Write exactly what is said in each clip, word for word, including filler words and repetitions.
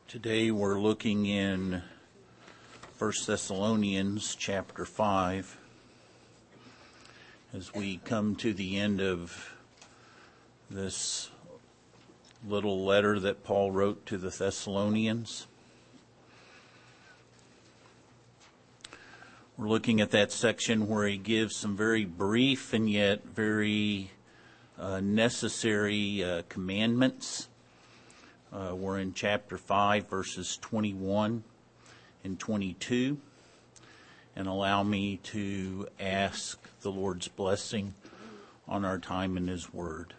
Today we're looking in First Thessalonians chapter five as we come to the end of this little letter that Paul wrote to the Thessalonians. We're looking at that section where he gives some very brief and yet very uh, necessary uh, commandments. Uh, we're in chapter five, verses twenty-one and twenty-two. And allow me to ask the Lord's blessing on our time in His Word.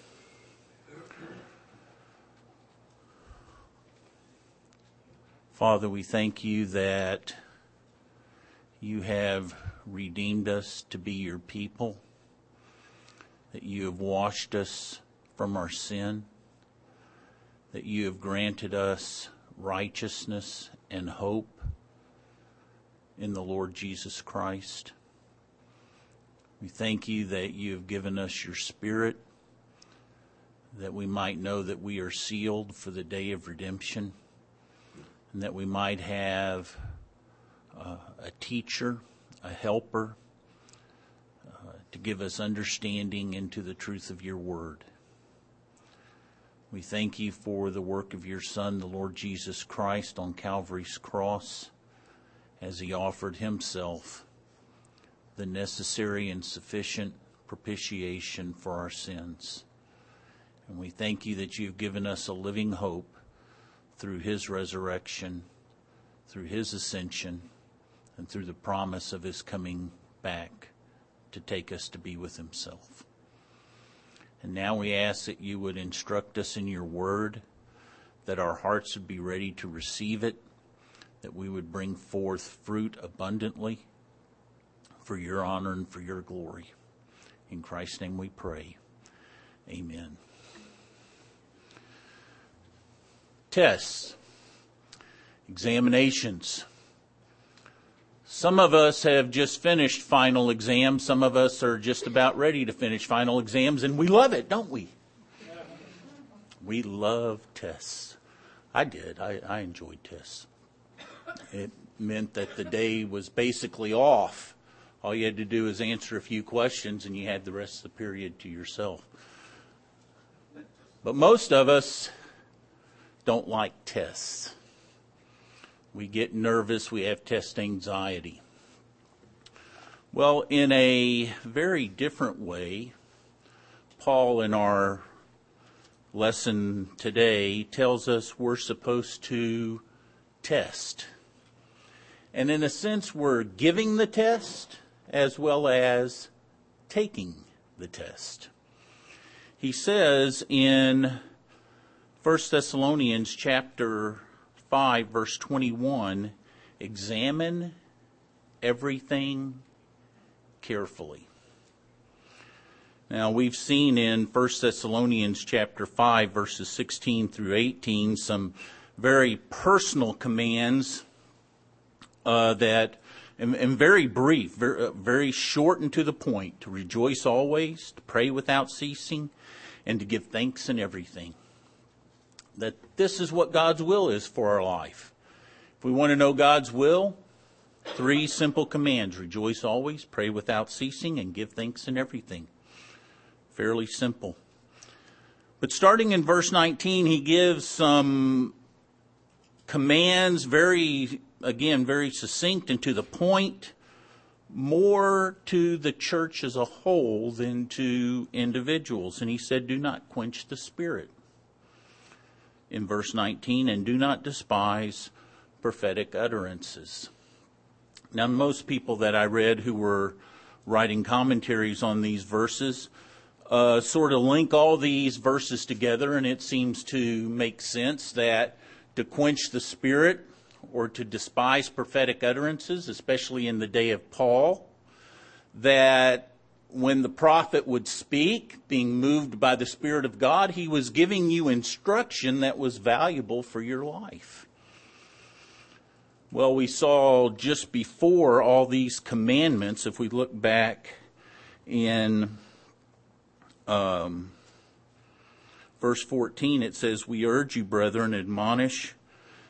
Father, we thank you that you have redeemed us to be your people, that you have washed us from our sin, that you have granted us righteousness and hope in the Lord Jesus Christ. We thank you that you have given us your Spirit, that we might know that we are sealed for the day of redemption, and that we might have uh, a teacher, a helper, uh, to give us understanding into the truth of your word. We thank you for the work of your Son, the Lord Jesus Christ, on Calvary's cross, as he offered himself the necessary and sufficient propitiation for our sins. And we thank you that you've given us a living hope through his resurrection, through his ascension, and through the promise of his coming back to take us to be with himself. And now we ask that you would instruct us in your word, that our hearts would be ready to receive it, that we would bring forth fruit abundantly for your honor and for your glory. In Christ's name we pray. Amen. Tests, examinations. Some of us have just finished final exams. Some of us are just about ready to finish final exams, and we love it, don't we? We love tests. I did. I, I enjoyed tests. It meant that the day was basically off. All you had to do was answer a few questions, and you had the rest of the period to yourself. But most of us don't like tests. We get nervous. We have test anxiety. Well, in a very different way, Paul in our lesson today tells us we're supposed to test. And in a sense, we're giving the test as well as taking the test. He says in First Thessalonians chapter five, verse twenty-one, examine everything carefully. Now, we've seen in First Thessalonians chapter five, verses sixteen through eighteen, some very personal commands uh, that, and, and very brief, very, uh, very short and to the point, to rejoice always, to pray without ceasing, and to give thanks in everything. That this is what God's will is for our life. If we want to know God's will, three simple commands: rejoice always, pray without ceasing, and give thanks in everything. Fairly simple. But starting in verse nineteen, he gives some commands, very, again, very succinct and to the point, more to the church as a whole than to individuals. And he said, do not quench the Spirit. In verse nineteen, and do not despise prophetic utterances. Now, most people that I read who were writing commentaries on these verses uh, sort of link all these verses together, and it seems to make sense that to quench the Spirit or to despise prophetic utterances, especially in the day of Paul, that when the prophet would speak, being moved by the Spirit of God, he was giving you instruction that was valuable for your life. Well, we saw just before all these commandments, if we look back in um, verse fourteen, it says, we urge you, brethren, admonish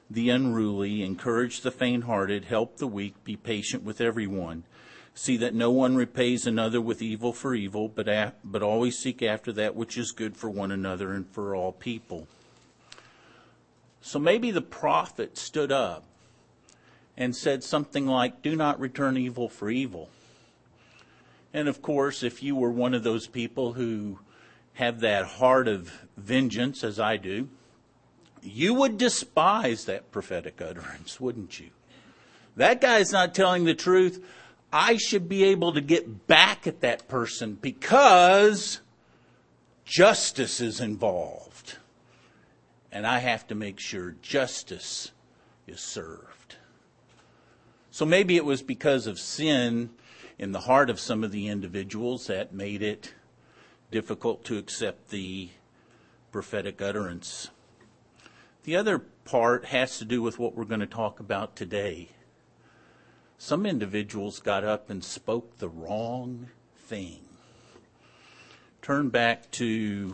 the unruly, encourage the faint-hearted, help the weak, be patient with everyone. See that no one repays another with evil for evil, but a- but always seek after that which is good for one another and for all people. So maybe the prophet stood up and said something like, do not return evil for evil. And of course, if you were one of those people who have that heart of vengeance, as I do, you would despise that prophetic utterance, wouldn't you? That guy's not telling the truth. I should be able to get back at that person because justice is involved. And I have to make sure justice is served. So maybe it was because of sin in the heart of some of the individuals that made it difficult to accept the prophetic utterance. The other part has to do with what we're going to talk about today. Some individuals got up and spoke the wrong thing. Turn back to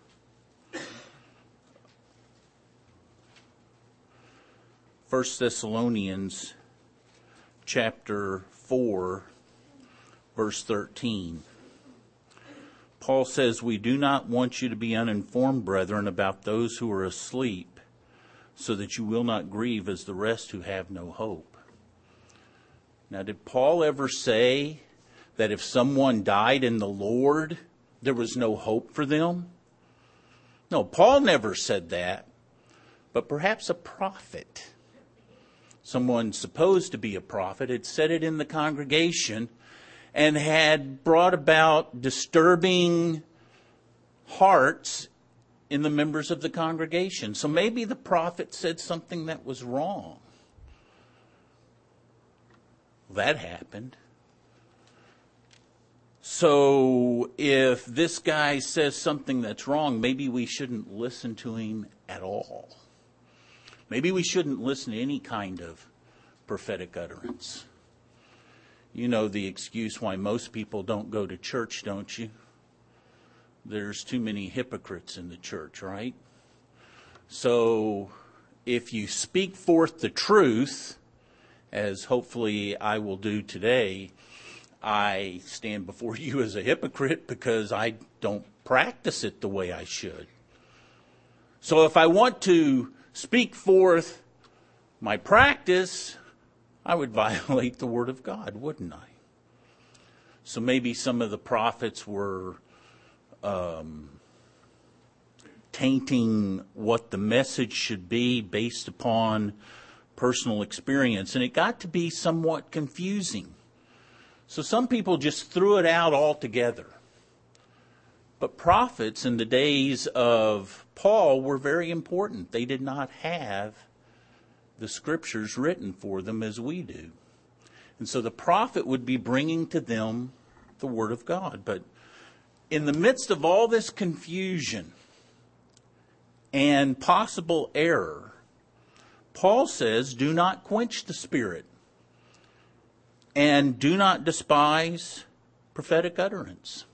First Thessalonians chapter four, verse thirteen. Paul says, we do not want you to be uninformed, brethren, about those who are asleep, so that you will not grieve as the rest who have no hope. Now, did Paul ever say that if someone died in the Lord, there was no hope for them? No, Paul never said that. But perhaps a prophet, someone supposed to be a prophet, had said it in the congregation and had brought about disturbing hearts in the members of the congregation. So maybe the prophet said something that was wrong. That happened. So if this guy says something that's wrong, maybe we shouldn't listen to him at all. Maybe we shouldn't listen to any kind of prophetic utterance. You know the excuse why most people don't go to church, don't you? There's too many hypocrites in the church, right? So if you speak forth the truth, as hopefully I will do today, I stand before you as a hypocrite because I don't practice it the way I should. So if I want to speak forth my practice, I would violate the Word of God, wouldn't I? So maybe some of the prophets were um, tainting what the message should be based upon personal experience, and it got to be somewhat confusing. So some people just threw it out altogether. But prophets in the days of Paul were very important. They did not have the scriptures written for them as we do. And so the prophet would be bringing to them the Word of God. But in the midst of all this confusion and possible error, Paul says, do not quench the Spirit and do not despise prophetic utterance.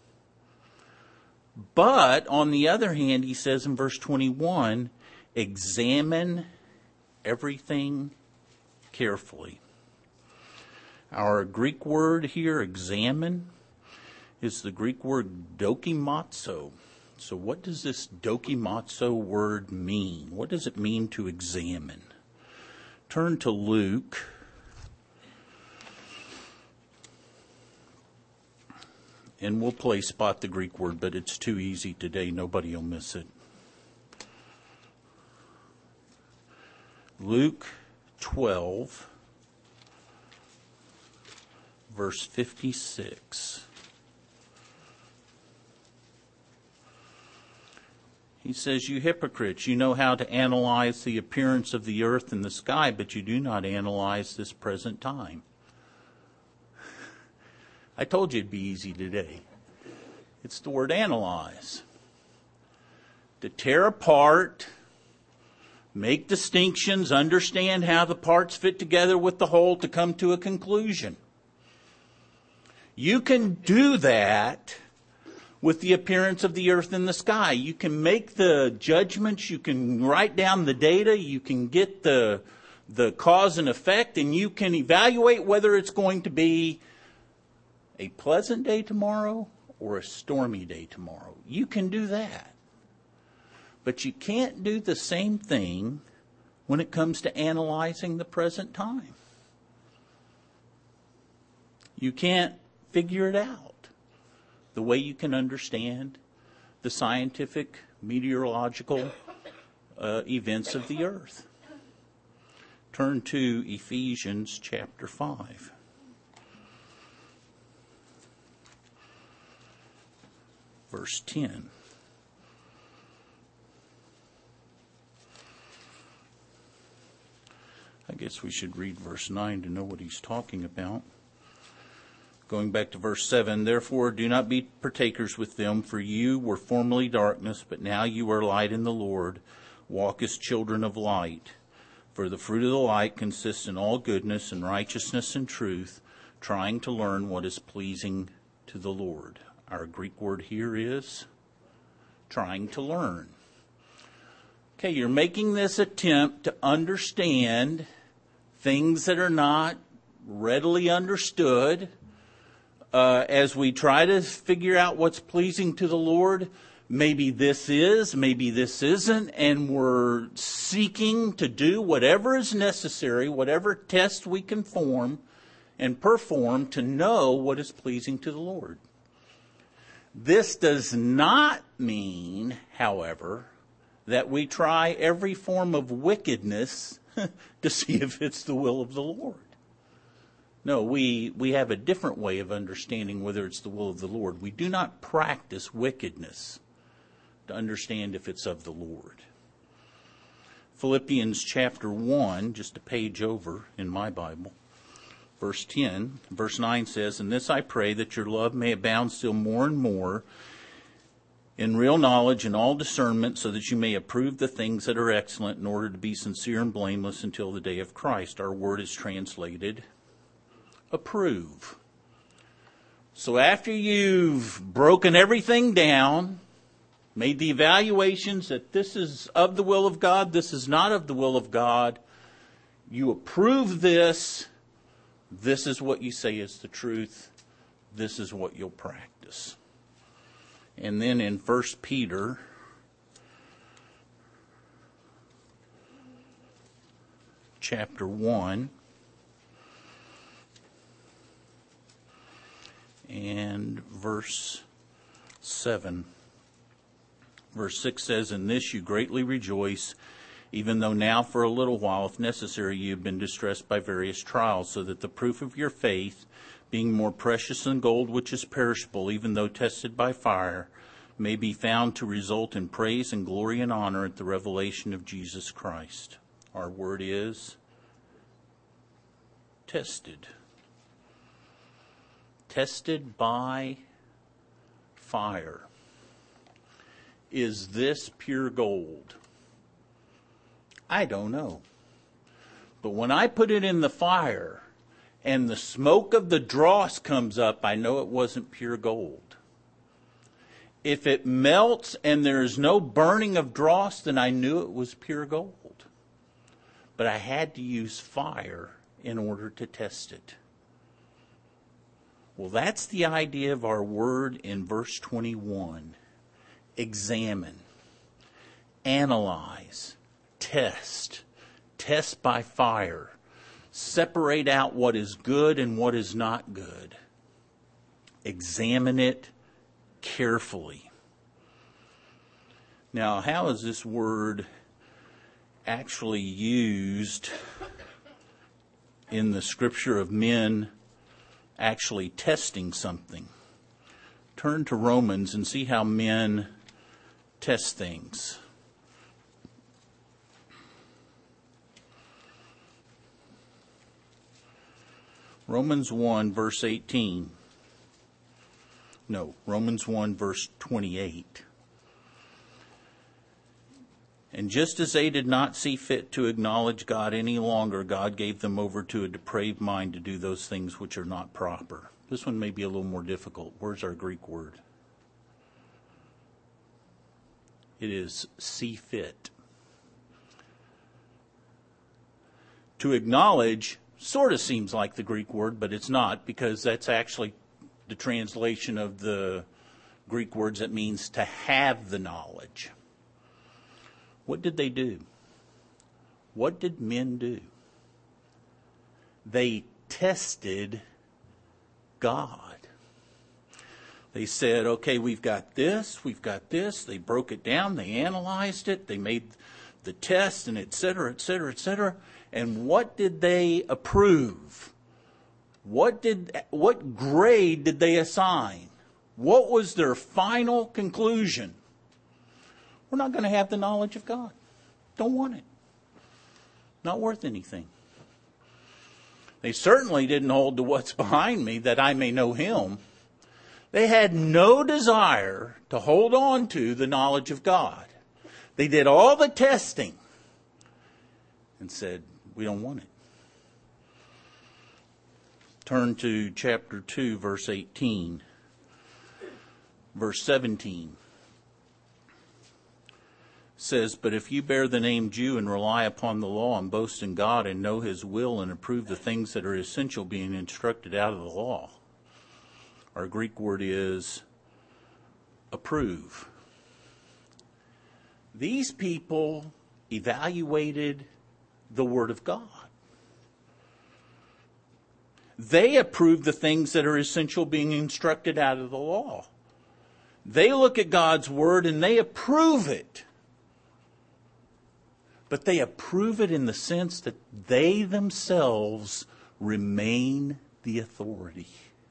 But on the other hand, he says in verse twenty-one, examine everything carefully. Our Greek word here, examine, is the Greek word dokimazo. So what does this dokimazo word mean? What does it mean to examine? Turn to Luke. And we'll play spot the Greek word, but it's too easy today. Nobody will miss it. Luke twelve, verse fifty-six. He says, you hypocrites, you know how to analyze the appearance of the earth and the sky, but you do not analyze this present time. I told you it'd be easy today. It's the word analyze. To tear apart, make distinctions, understand how the parts fit together with the whole to come to a conclusion. You can do that with the appearance of the earth and the sky. You can make the judgments, you can write down the data, you can get the, the cause and effect, and you can evaluate whether it's going to be a pleasant day tomorrow or a stormy day tomorrow. You can do that. But you can't do the same thing when it comes to analyzing the present time. You can't figure it out the way you can understand the scientific meteorological uh, events of the earth. Turn to Ephesians chapter five. Verse ten. I guess we should read verse nine to know what he's talking about. Going back to verse seven, therefore do not be partakers with them, for you were formerly darkness, but now you are light in the Lord. Walk as children of light. For the fruit of the light consists in all goodness and righteousness and truth, trying to learn what is pleasing to the Lord. Our Greek word here is trying to learn. Okay, you're making this attempt to understand things that are not readily understood. Uh, as we try to figure out what's pleasing to the Lord, maybe this is, maybe this isn't, and we're seeking to do whatever is necessary, whatever test we can form and perform to know what is pleasing to the Lord. This does not mean, however, that we try every form of wickedness to see if it's the will of the Lord. No, we, we have a different way of understanding whether it's the will of the Lord. We do not practice wickedness to understand if it's of the Lord. Philippians chapter one, just a page over in my Bible, verse ten, verse nine says, "And this I pray, that your love may abound still more and more in real knowledge and all discernment, so that you may approve the things that are excellent, in order to be sincere and blameless until the day of Christ." Our word is translated approve. So after you've broken everything down, made the evaluations that this is of the will of God, this is not of the will of God, you approve this, this is what you say is the truth, this is what you'll practice. And then in First Peter chapter one, and verse seven. Verse six says, "In this you greatly rejoice, even though now for a little while, if necessary, you have been distressed by various trials, so that the proof of your faith, being more precious than gold which is perishable, even though tested by fire, may be found to result in praise and glory and honor at the revelation of Jesus Christ." Our word is tested. Tested by fire. Is this pure gold? I don't know. But when I put it in the fire and the smoke of the dross comes up, I know it wasn't pure gold. If it melts and there is no burning of dross, then I knew it was pure gold. But I had to use fire in order to test it. Well, that's the idea of our word in verse twenty-one. Examine, analyze, test, test by fire, separate out what is good and what is not good. Examine it carefully. Now, how is this word actually used in the scripture of men actually testing something? Turn to Romans and see how men test things. Romans one, verse eighteen. No, Romans one, verse twenty-eight. "And just as they did not see fit to acknowledge God any longer, God gave them over to a depraved mind to do those things which are not proper." This one may be a little more difficult. Where's our Greek word? It is see fit. To acknowledge sort of seems like the Greek word, but it's not, because that's actually the translation of the Greek words that means to have the knowledge. What did they do? What did men do? They tested God. They said, okay, we've got this, we've got this. They broke it down, they analyzed it, they made the test, and et cetera, et cetera, et cetera. And what did they approve? What did, what grade did they assign? What was their final conclusion? We're not going to have the knowledge of God. Don't want it. Not worth anything. They certainly didn't hold to what's behind me, that I may know him. They had no desire to hold on to the knowledge of God. They did all the testing and said, we don't want it. Turn to chapter two, verse eighteen. Verse seventeen says, but if you bear the name Jew and rely upon the law and boast in God and know his will and approve the things that are essential, being instructed out of the law. Our Greek word is approve. These people evaluated the Word of God. They approve the things that are essential, being instructed out of the law. They look at God's Word and they approve it. But they approve it in the sense that they themselves remain the authority.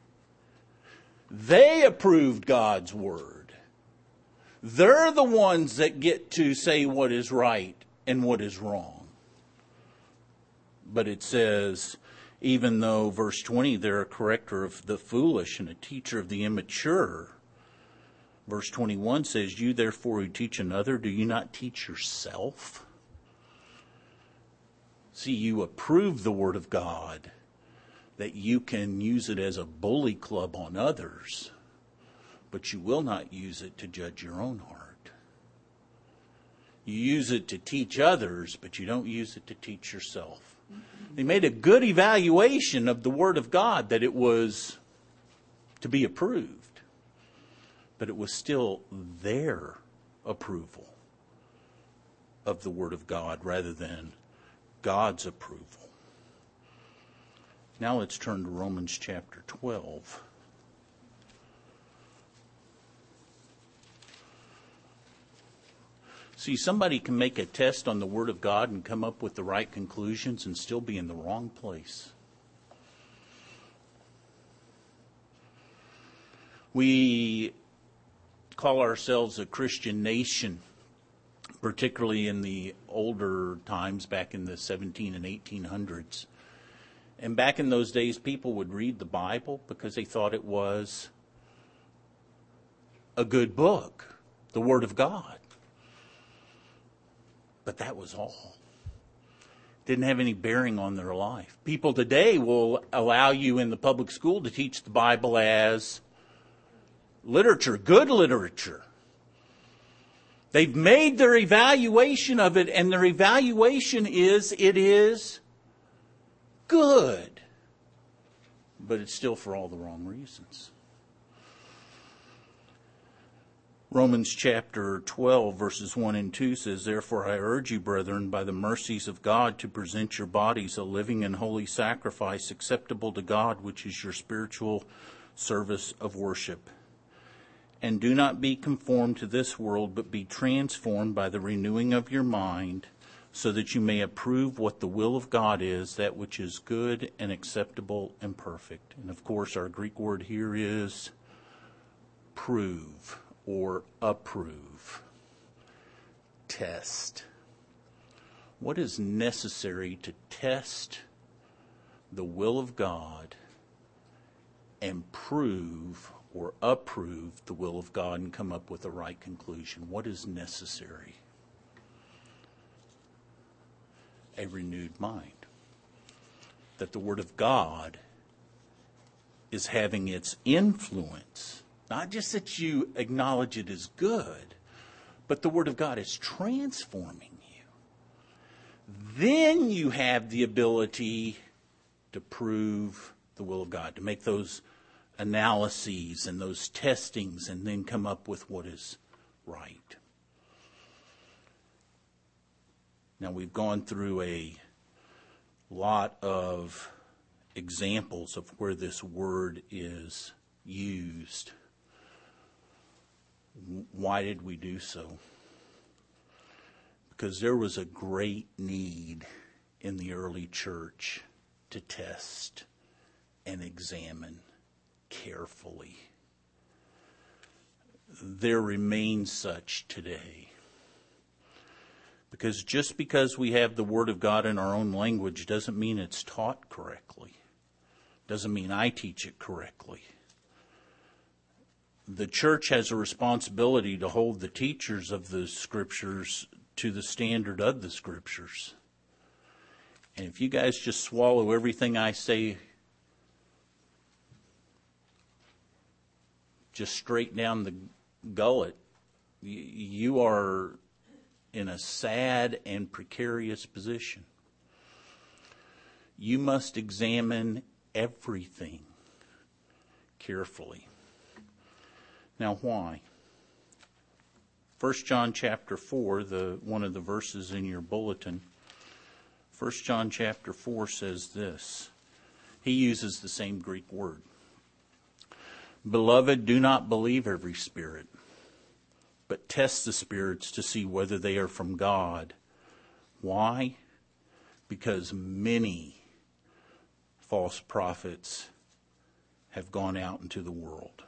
They approved God's Word. They're the ones that get to say what is right and what is wrong. But it says, even though, verse twenty, they're a corrector of the foolish and a teacher of the immature. Verse twenty-one says, you therefore who teach another, do you not teach yourself? See, you approve the Word of God, that you can use it as a bully club on others, but you will not use it to judge your own heart. You use it to teach others, but you don't use it to teach yourself. They made a good evaluation of the Word of God, that it was to be approved, but it was still their approval of the Word of God rather than God's approval. Now let's turn to Romans chapter twelve. See, somebody can make a test on the Word of God and come up with the right conclusions and still be in the wrong place. We call ourselves a Christian nation, particularly in the older times, back in the seventeen and eighteen hundreds. And back in those days, people would read the Bible because they thought it was a good book, the Word of God. But that was all. Didn't have any bearing on their life. People today will allow you in the public school to teach the Bible as literature, good literature. They've made their evaluation of it, and their evaluation is it is good. But it's still for all the wrong reasons. Romans chapter twelve, verses one and two says, therefore I urge you, brethren, by the mercies of God, to present your bodies a living and holy sacrifice acceptable to God, which is your spiritual service of worship. And do not be conformed to this world, but be transformed by the renewing of your mind, so that you may approve what the will of God is, that which is good and acceptable and perfect. And of course, our Greek word here is prove or approve. Test. What is necessary to test the will of God and prove or approve the will of God and come up with the right conclusion? What is necessary? A renewed mind. That the Word of God is having its influence. Not just that you acknowledge it as good, but the Word of God is transforming you. Then you have the ability to prove the will of God, to make those analyses and those testings and then come up with what is right. Now, we've gone through a lot of examples of where this word is used. Why did we do so? Because there was a great need in the early church to test and examine carefully. There remains such today. Because just because we have the Word of God in our own language doesn't mean it's taught correctly. Doesn't mean I teach it correctly. The church has a responsibility to hold the teachers of the Scriptures to the standard of the Scriptures. And if you guys just swallow everything I say just straight down the gullet, you are in a sad and precarious position. You must examine everything carefully. Now, why? First John chapter four, the one of the verses in your bulletin. First John chapter four says this. He uses the same Greek word. Beloved, do not believe every spirit, but test the spirits to see whether they are from God. Why? Because many false prophets have gone out into the world.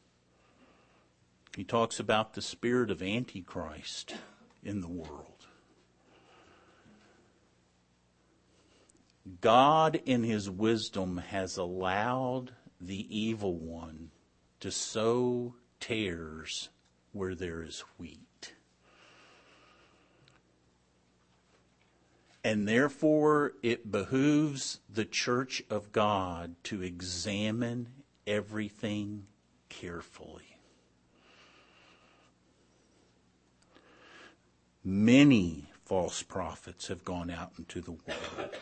He talks about the spirit of Antichrist in the world. God in His wisdom has allowed the evil one to sow tares where there is wheat. And therefore it behooves the church of God to examine everything carefully. Many false prophets have gone out into the world.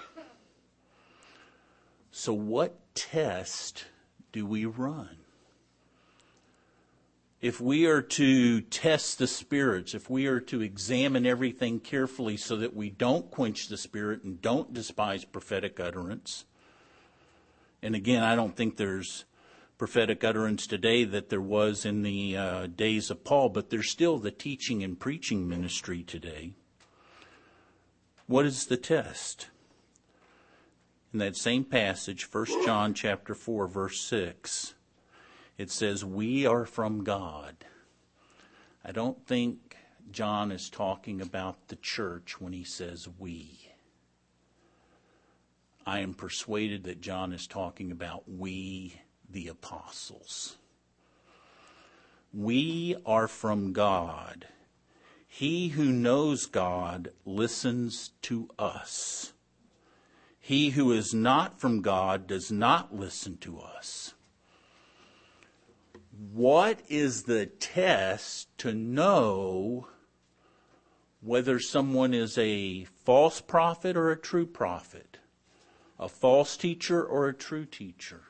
So what test do we run? If we are to test the spirits, if we are to examine everything carefully so that we don't quench the spirit and don't despise prophetic utterance, and again, I don't think there's prophetic utterance today that there was in the uh, days of Paul, but there's still the teaching and preaching ministry today. What is the test? In that same passage, First John chapter four, verse six, it says, we are from God. I don't think John is talking about the church when he says we. I am persuaded that John is talking about we, the apostles. We are from God. He who knows God listens to us. He who is not from God does not listen to us. What is the test to know whether someone is a false prophet or a true prophet? A false teacher or a true teacher?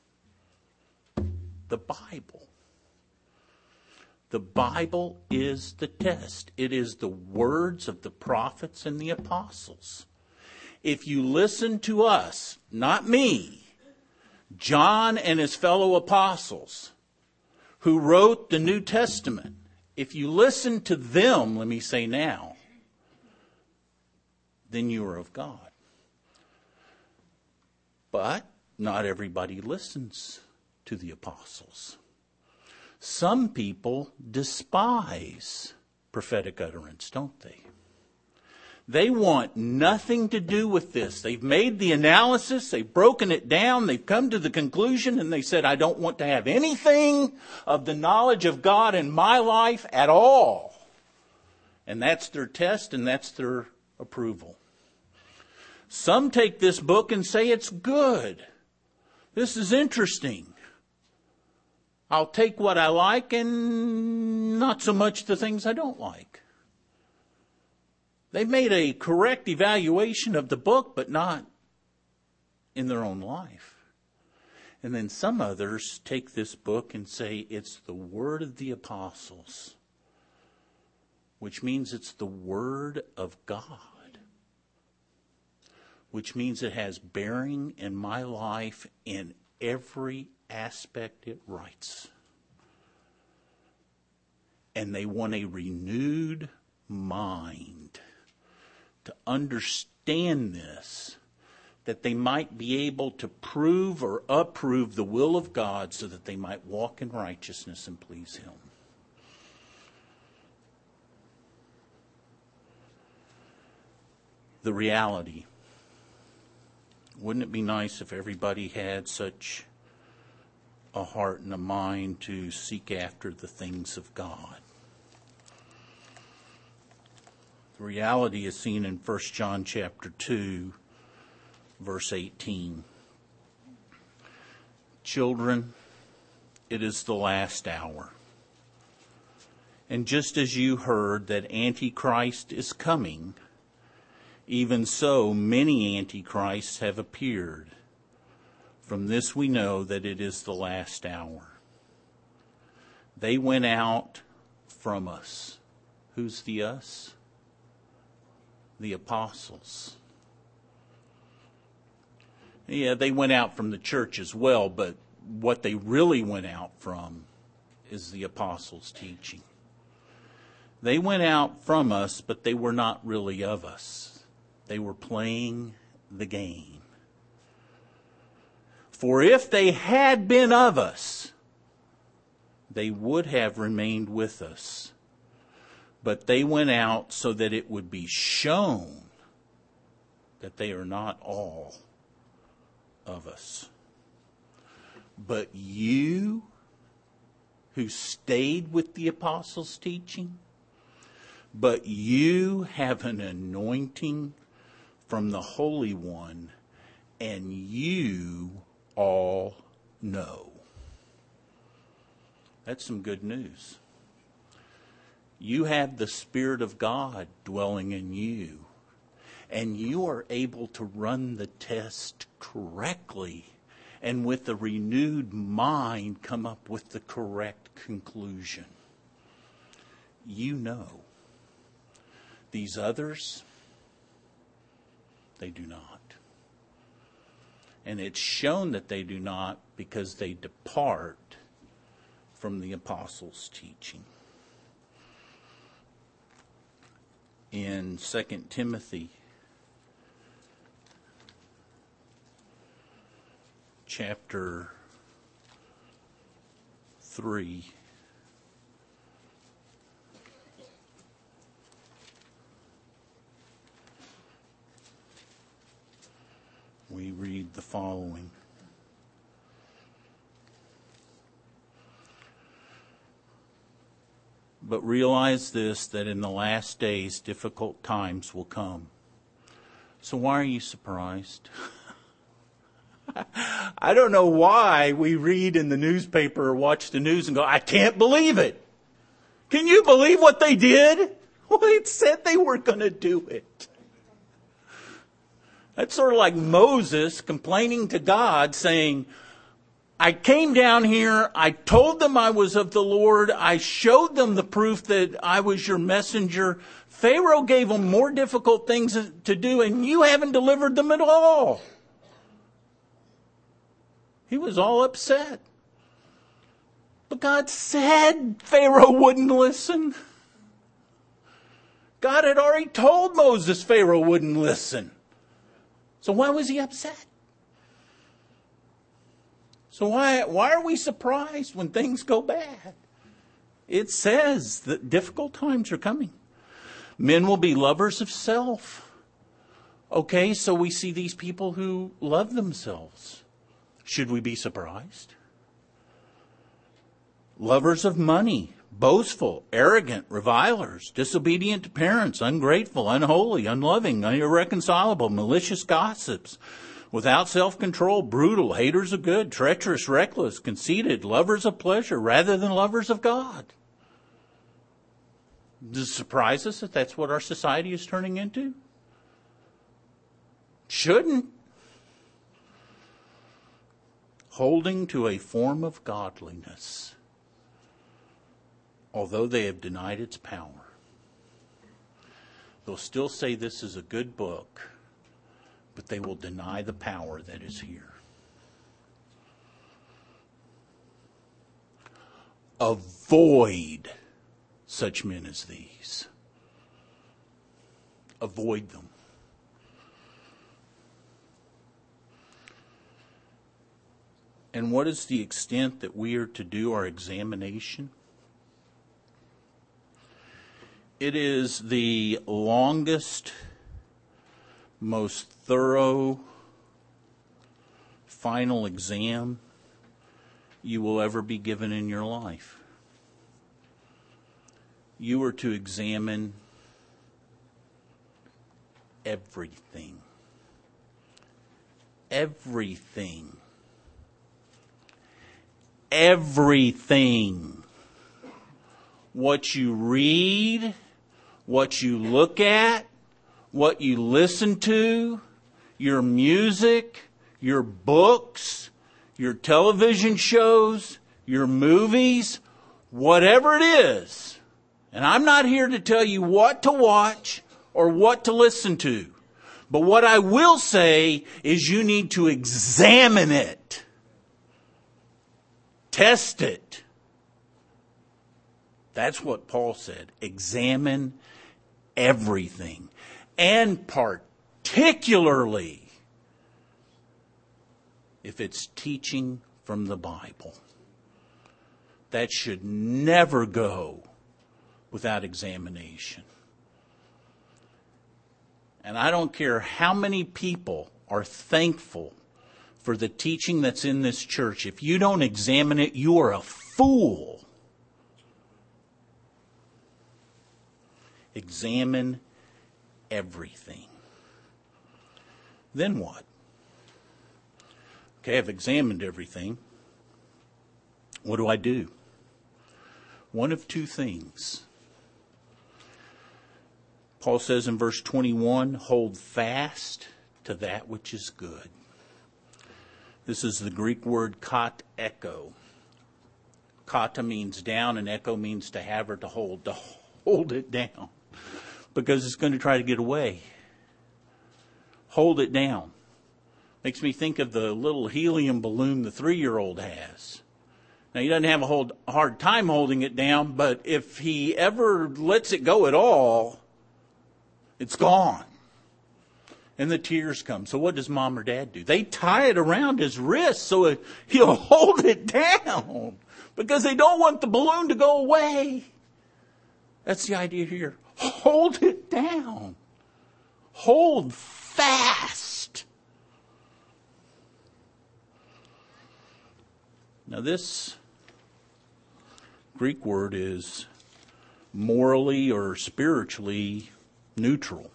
The Bible. The Bible is the test. It is the words of the prophets and the apostles. If you listen to us, not me, John and his fellow apostles, who wrote the New Testament, if you listen to them, let me say now, then you are of God. But not everybody listens to the apostles. Some people despise prophetic utterance, don't they? They want nothing to do with this. They've made the analysis, they've broken it down, they've come to the conclusion, and they said, I don't want to have anything of the knowledge of God in my life at all. And that's their test, and that's their approval. Some take this book and say it's good. This is interesting. I'll take what I like and not so much the things I don't like. They've made a correct evaluation of the book, but not in their own life. And then some others take this book and say it's the word of the apostles, which means it's the word of God, which means it has bearing in my life in every aspect it writes. And they want a renewed mind to understand this, that they might be able to prove or approve the will of God so that they might walk in righteousness and please Him. The reality. Wouldn't it be nice if everybody had such a heart and a mind to seek after the things of God? The reality is seen in First John chapter two, verse eighteen. Children, it is the last hour. And just as you heard that Antichrist is coming, even so many antichrists have appeared. From this we know that it is the last hour. They went out from us. Who's the us? The apostles. Yeah, they went out from the church as well, but what they really went out from is the apostles' teaching. They went out from us, but they were not really of us. They were playing the game. For if they had been of us, they would have remained with us. But they went out so that it would be shown that they are not all of us. But you who stayed with the apostles' teaching, but you have an anointing from the Holy One, and you all know. That's some good news. You have the Spirit of God dwelling in you, and you are able to run the test correctly and with a renewed mind come up with the correct conclusion. You know. These others, they do not. And it's shown that they do not because they depart from the apostles' teaching. In Second Timothy chapter three, we read the following. But realize this, that in the last days difficult times will come. So why are you surprised? I don't know why we read in the newspaper or watch the news and go, I can't believe it. Can you believe what they did? Well, it said they were going to do it. That's sort of like Moses complaining to God saying, I came down here, I told them I was of the Lord, I showed them the proof that I was your messenger. Pharaoh gave them more difficult things to do, and you haven't delivered them at all. He was all upset. But God said Pharaoh wouldn't listen. God had already told Moses Pharaoh wouldn't listen. So why was he upset? So why why are we surprised when things go bad? It says that difficult times are coming. Men will be lovers of self. Okay, so we see these people who love themselves. Should we be surprised? Lovers of money, boastful, arrogant, revilers, disobedient to parents, ungrateful, unholy, unloving, irreconcilable, malicious gossips, without self-control, brutal, haters of good, treacherous, reckless, conceited, lovers of pleasure rather than lovers of God. Does it surprise us that that's what our society is turning into? Shouldn't. Holding to a form of godliness, although they have denied its power. They'll still say this is a good book, but they will deny the power that is here. Avoid such men as these. Avoid them. And what is the extent that we are to do our examination? It is the longest, most thorough, final exam you will ever be given in your life. You are to examine everything. Everything. Everything. What you read, what you look at, what you listen to, your music, your books, your television shows, your movies, whatever it is. And I'm not here to tell you what to watch or what to listen to. But what I will say is you need to examine it. Test it. That's what Paul said. Examine everything. And particularly if it's teaching from the Bible. That should never go without examination. And I don't care how many people are thankful for the teaching that's in this church. If you don't examine it, you are a fool. Examine everything. Then what? Okay, I've examined everything. What do I do? One of two things. Paul says in verse twenty-one, hold fast to that which is good. This is the Greek word kat echo. Kata means down and echo means to have or to hold. To hold it down. Because it's going to try to get away. Hold it down. Makes me think of the little helium balloon the three-year-old has. Now, he doesn't have a hold, hard time holding it down, but if he ever lets it go at all, it's gone. And the tears come. So what does mom or dad do? They tie it around his wrist so he'll hold it down because they don't want the balloon to go away. That's the idea here. Hold it down. Hold fast. Now this Greek word is morally or spiritually neutral.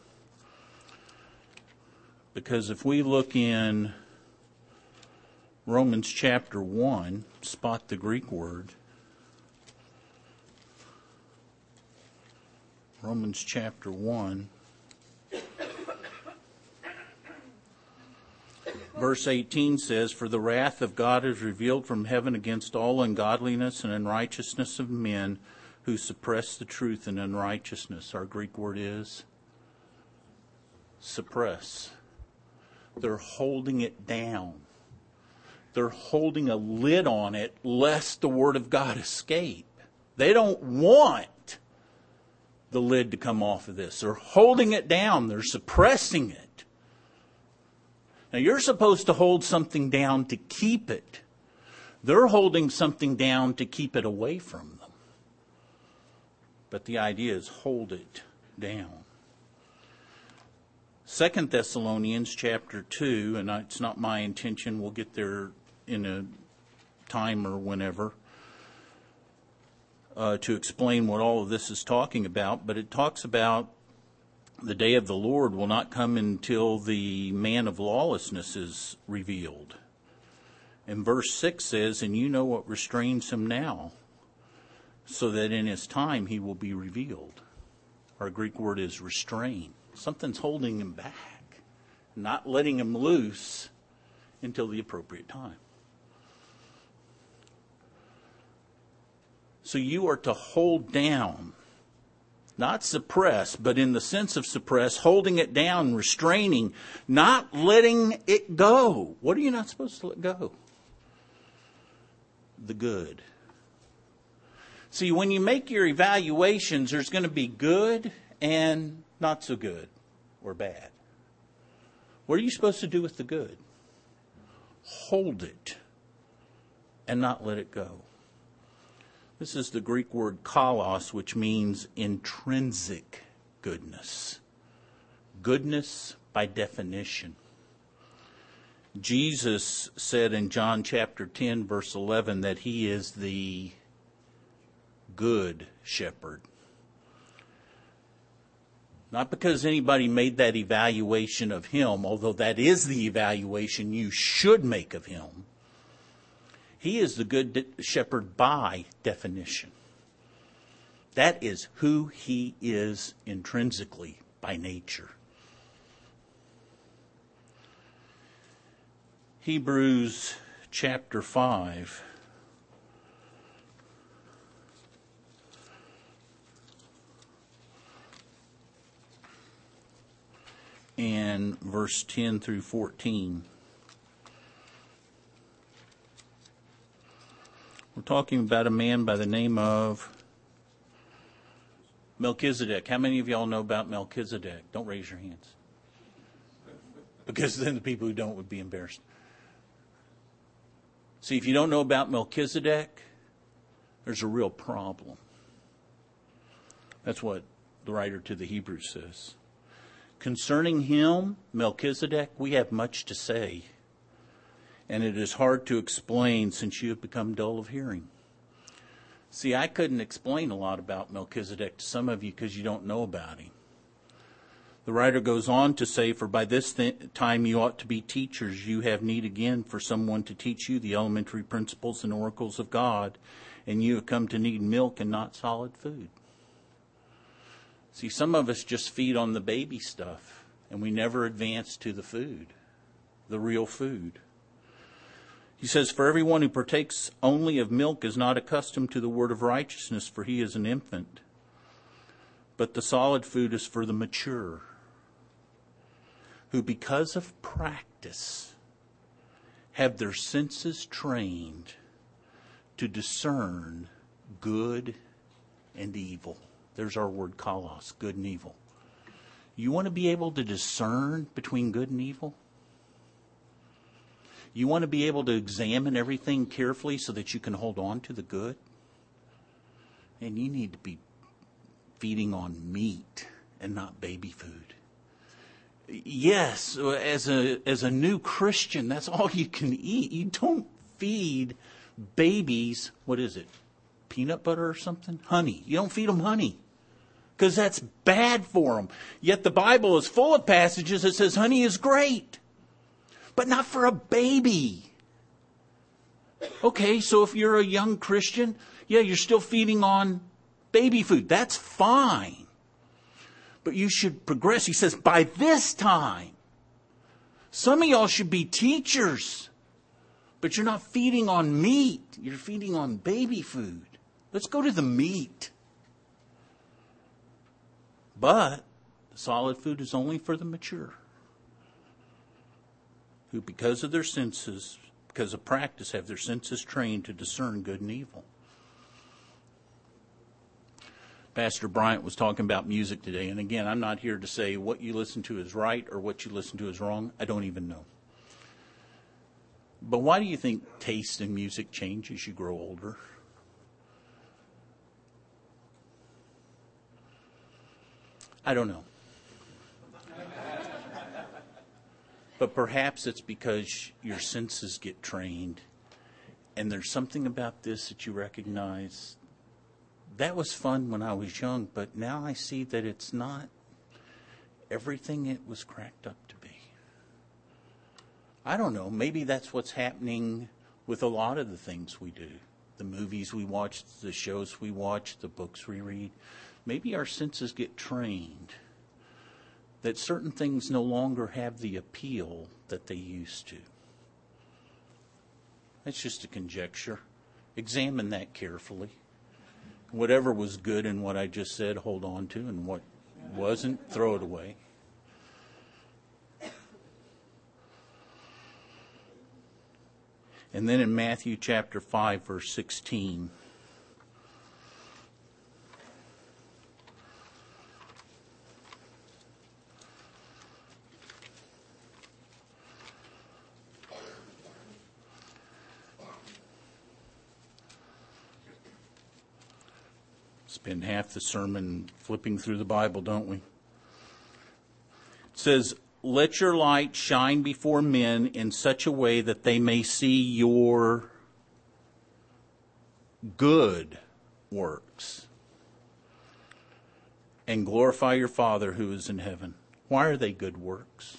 Because if we look in Romans chapter one, spot the Greek word. Romans chapter one. Verse eighteen says, for the wrath of God is revealed from heaven against all ungodliness and unrighteousness of men who suppress the truth in unrighteousness. Our Greek word is suppress. They're holding it down. They're holding a lid on it lest the word of God escape. They don't want the lid to come off of this. They're holding it down. They're suppressing it. Now, you're supposed to hold something down to keep it. They're holding something down to keep it away from them. But the idea is hold it down. Second Thessalonians chapter two, and it's not my intention, we'll get there in a time or whenever, uh, to explain what all of this is talking about, but it talks about The day of the Lord will not come until the man of lawlessness is revealed. And verse six says, and you know what restrains him now, so that in his time he will be revealed. Our Greek word is restrain. Something's holding him back, not letting him loose until the appropriate time. So you are to hold down, not suppress, but in the sense of suppress, holding it down, restraining, not letting it go. What are you not supposed to let go? The good. See, when you make your evaluations, there's going to be good and not so good or bad. What are you supposed to do with the good? Hold it and not let it go. This is the Greek word kalos, which means intrinsic goodness. Goodness by definition. Jesus said in John chapter ten, verse eleven, that he is the good shepherd. Not because anybody made that evaluation of him, although that is the evaluation you should make of him. He is the good shepherd by definition. That is who he is intrinsically by nature. Hebrews chapter five. And verse ten through fourteen. We're talking about a man by the name of Melchizedek. How many of y'all know about Melchizedek? Don't raise your hands. Because then the people who don't would be embarrassed. See, if you don't know about Melchizedek, there's a real problem. That's what the writer to the Hebrews says. Concerning him, Melchizedek, we have much to say, and it is hard to explain since you have become dull of hearing. See, I couldn't explain a lot about Melchizedek to some of you because you don't know about him. The writer goes on to say, for by this th- time you ought to be teachers. You have need again for someone to teach you the elementary principles and oracles of God, and you have come to need milk and not solid food. See, some of us just feed on the baby stuff, and we never advance to the food, the real food. He says, for everyone who partakes only of milk is not accustomed to the word of righteousness, for he is an infant. But the solid food is for the mature, who because of practice have their senses trained to discern good and evil. There's our word kalos, good and evil. You want to be able to discern between good and evil? You want to be able to examine everything carefully so that you can hold on to the good? And you need to be feeding on meat and not baby food. Yes, as a as a new Christian, that's all you can eat. You don't feed babies, what is it, peanut butter or something? Honey. You don't feed them honey because that's bad for them. Yet the Bible is full of passages that says honey is great, but not for a baby. Okay, so if you're a young Christian, yeah, you're still feeding on baby food. That's fine. But you should progress. He says, by this time, some of y'all should be teachers, but you're not feeding on meat. You're feeding on baby food. Let's go to the meat. But the solid food is only for the mature, who because of their senses, because of practice, have their senses trained to discern good and evil. Pastor Bryant was talking about music today, and again, I'm not here to say what you listen to is right or what you listen to is wrong. I don't even know. But why do you think taste in music change as you grow older? I don't know. But perhaps it's because your senses get trained, and there's something about this that you recognize. That was fun when I was young, but now I see that it's not everything it was cracked up to be. I don't know, maybe that's what's happening with a lot of the things we do. The movies we watch, the shows we watch, the books we read. Maybe our senses get trained that certain things no longer have the appeal that they used to. That's just a conjecture. Examine that carefully. Whatever was good in what I just said, hold on to, and what wasn't, throw it away. And then in Matthew chapter five, verse sixteen, spend half the sermon flipping through the Bible, don't we? It says, "Let your light shine before men in such a way that they may see your good works and glorify your Father who is in heaven." Why are they good works?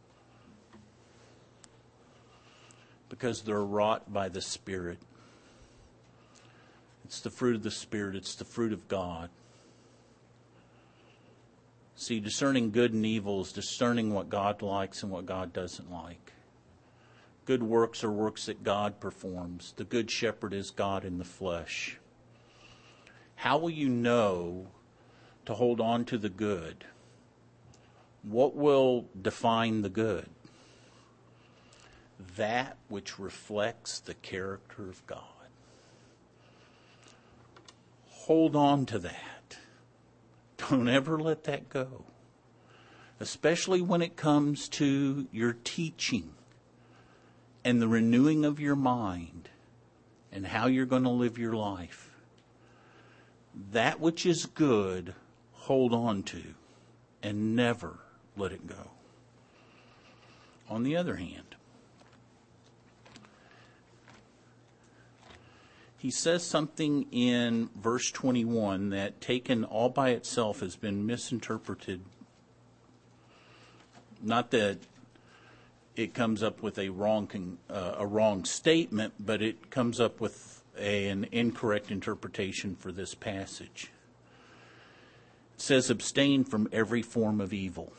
Because they're wrought by the Spirit. It's the fruit of the Spirit. It's the fruit of God. See, discerning good and evil is discerning what God likes and what God doesn't like. Good works are works that God performs. The Good Shepherd is God in the flesh. How will you know to hold on to the good? What will define the good? That which reflects the character of God. Hold on to that. Don't ever let that go. Especially when it comes to your teaching and the renewing of your mind and how you're going to live your life. That which is good, hold on to and never let it go. On the other hand, he says something in verse twenty-one that, taken all by itself, has been misinterpreted. Not that it comes up with a wrong uh, a wrong statement, but it comes up with a, an incorrect interpretation for this passage. It says, "Abstain from every form of evil."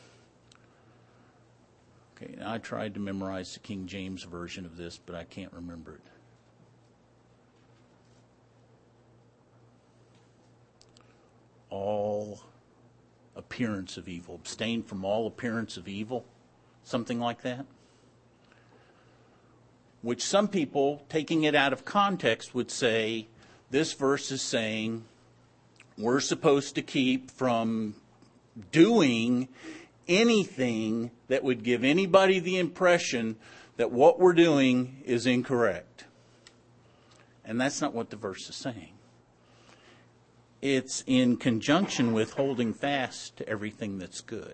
Okay, I tried to memorize the King James version of this, but I can't remember it. All appearance of evil. Abstain from all appearance of evil. Something like that. Which some people, taking it out of context, would say, this verse is saying we're supposed to keep from doing anything that would give anybody the impression that what we're doing is incorrect. And that's not what the verse is saying. It's in conjunction with holding fast to everything that's good.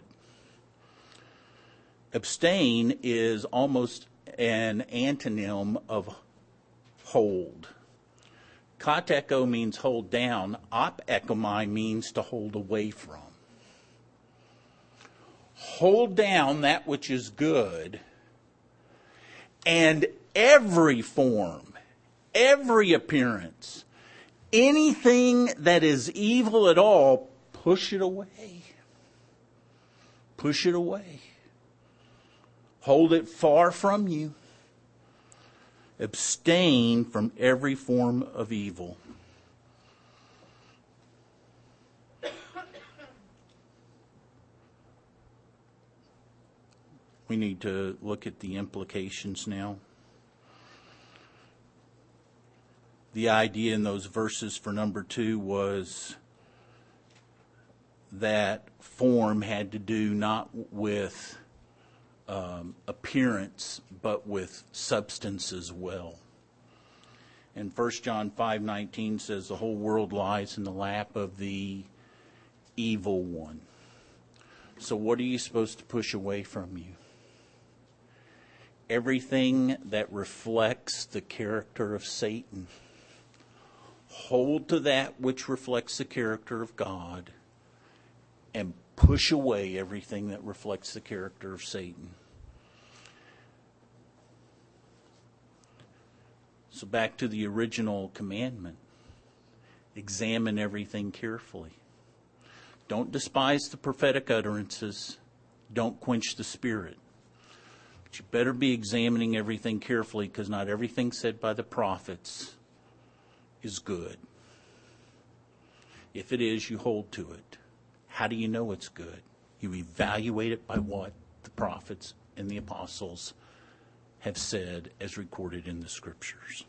Abstain is almost an antonym of hold. Kateko means hold down. Apekomai means to hold away from. Hold down that which is good, and every form, every appearance, anything that is evil at all, push it away. Push it away. Hold it far from you. Abstain from every form of evil. We need to look at the implications now. The idea in those verses for number two was that form had to do not with um, appearance, but with substance as well. And First John five nineteen says the whole world lies in the lap of the evil one. So what are you supposed to push away from you? Everything that reflects the character of Satan. Hold to that which reflects the character of God and push away everything that reflects the character of Satan. So back to the original commandment. Examine everything carefully. Don't despise the prophetic utterances. Don't quench the Spirit. But you better be examining everything carefully, because not everything said by the prophets is good. If it is, you hold to it. How do you know it's good? You evaluate it by what the prophets and the apostles have said as recorded in the Scriptures.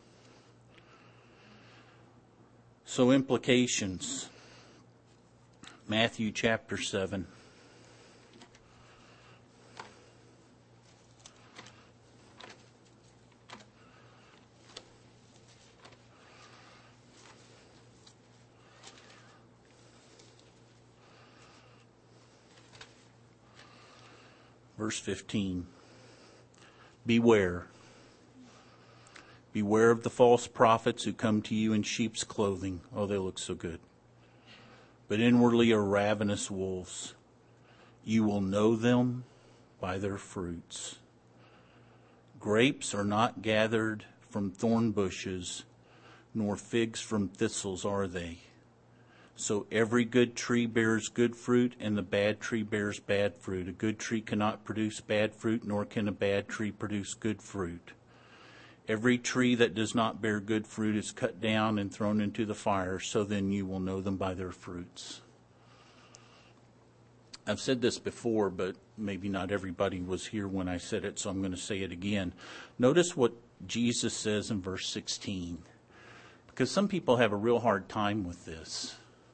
So implications. Matthew chapter seven. Verse fifteen. Beware. Beware of the false prophets who come to you in sheep's clothing. Oh, they look so good. But inwardly are ravenous wolves. You will know them by their fruits. Grapes are not gathered from thorn bushes, nor figs from thistles are they. So every good tree bears good fruit, and the bad tree bears bad fruit. A good tree cannot produce bad fruit, nor can a bad tree produce good fruit. Every tree that does not bear good fruit is cut down and thrown into the fire, so then you will know them by their fruits. I've said this before, but maybe not everybody was here when I said it, so I'm going to say it again. Notice what Jesus says in verse sixteen, because some people have a real hard time with this.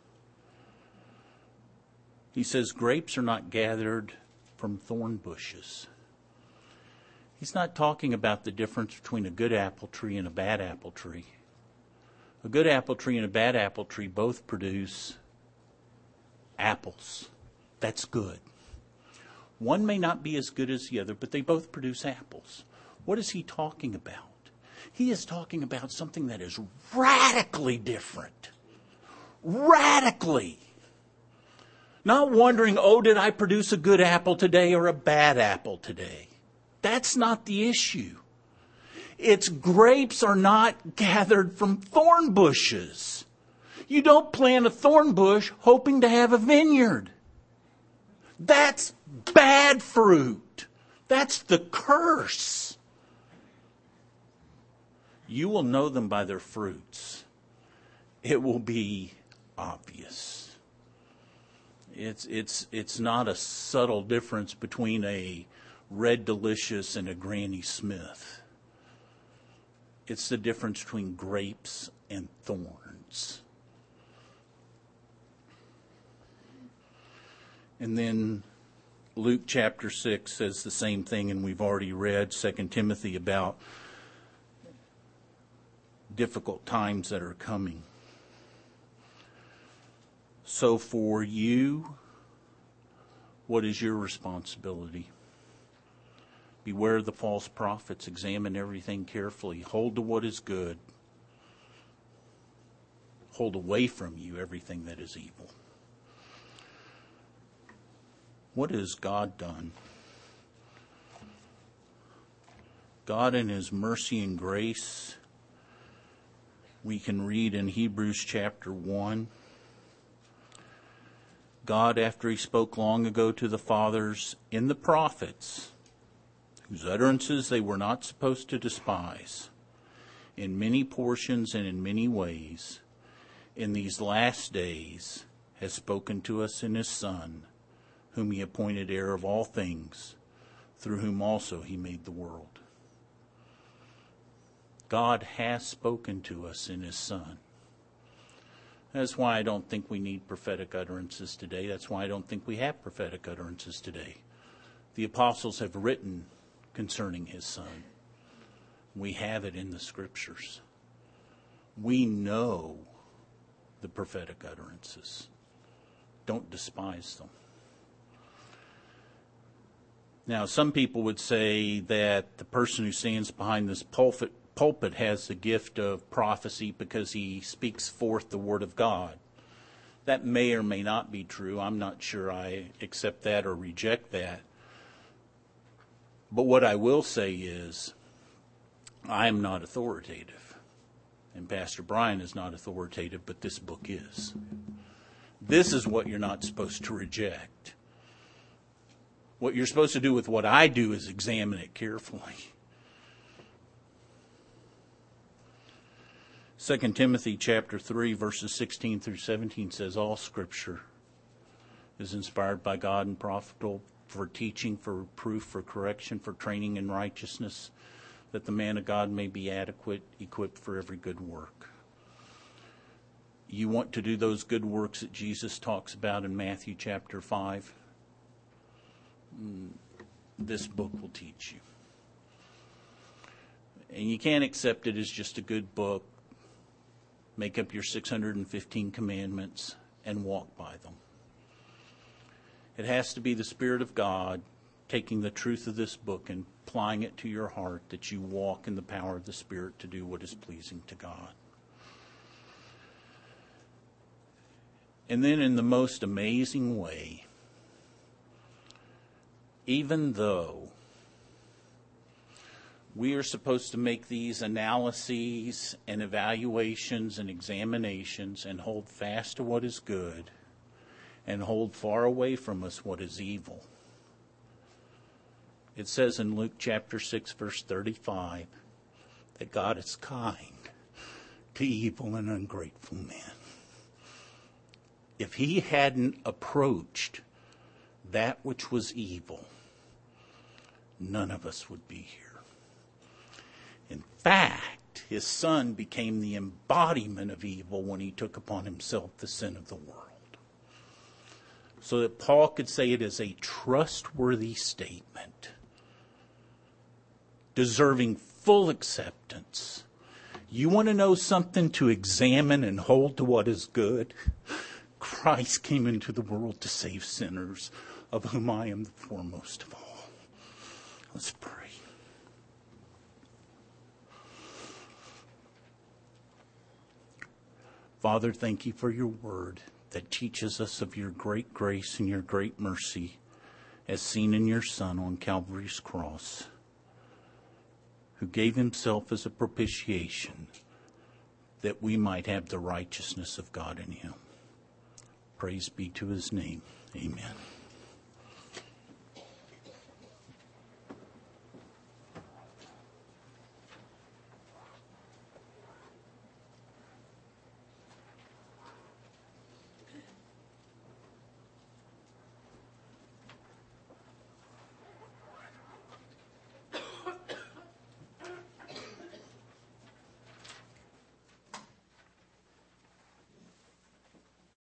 He says, grapes are not gathered from thorn bushes. He's not talking about the difference between a good apple tree and a bad apple tree. A good apple tree and a bad apple tree both produce apples. That's good. One may not be as good as the other, but they both produce apples. What is he talking about? He is talking about something that is radically different. Radically. Not wondering, oh, did I produce a good apple today or a bad apple today? That's not the issue. It's grapes are not gathered from thorn bushes. You don't plant a thorn bush hoping to have a vineyard. That's bad fruit. That's the curse. You will know them by their fruits. It will be obvious. It's it's it's not a subtle difference between a Red Delicious and a Granny Smith. It's the difference between grapes and thorns. And then Luke chapter six says the same thing, and we've already read Second Timothy about difficult times that are coming. So for you, what is your responsibility? Beware of the false prophets. Examine everything carefully. Hold to what is good. Hold away from you everything that is evil. What has God done? God in His mercy and grace, we can read in Hebrews chapter one, God, after He spoke long ago to the fathers in the prophets, whose utterances they were not supposed to despise, in many portions and in many ways, in these last days has spoken to us in His Son, whom He appointed heir of all things, through whom also He made the world. God has spoken to us in His Son. That's why I don't think we need prophetic utterances today. That's why I don't think we have prophetic utterances today. The apostles have written concerning His Son. We have it in the Scriptures. We know the prophetic utterances. Don't despise them. Now, some people would say that the person who stands behind this pulpit, pulpit has the gift of prophecy because he speaks forth the Word of God. That may or may not be true. I'm not sure I accept that or reject that. But what I will say is, I am not authoritative. And Pastor Brian is not authoritative, but this book is. This is what you're not supposed to reject. What you're supposed to do with what I do is examine it carefully. Second Timothy chapter three, verses sixteen through seventeen says, all Scripture is inspired by God and profitable for teaching, for reproof, for correction, for training in righteousness, that the man of God may be adequate, equipped for every good work. You want to do those good works that Jesus talks about in Matthew chapter five? This book will teach you. And you can't accept it as just a good book. Make up your six hundred fifteen commandments and walk by them. It has to be the Spirit of God taking the truth of this book and applying it to your heart, that you walk in the power of the Spirit to do what is pleasing to God. And then in the most amazing way, even though we are supposed to make these analyses and evaluations and examinations and hold fast to what is good and hold far away from us what is evil. It says in Luke chapter six, verse thirty-five, that God is kind to evil and ungrateful men. If he hadn't approached that which was evil, none of us would be here. In fact, his son became the embodiment of evil when he took upon himself the sin of the world. So that Paul could say it is a trustworthy statement, deserving full acceptance. You want to know something to examine and hold to what is good? Christ came into the world to save sinners, of whom I am the foremost of all. Let's pray. Father, thank you for your word that teaches us of your great grace and your great mercy as seen in your Son on Calvary's cross, who gave himself as a propitiation that we might have the righteousness of God in him. Praise be to his name. Amen.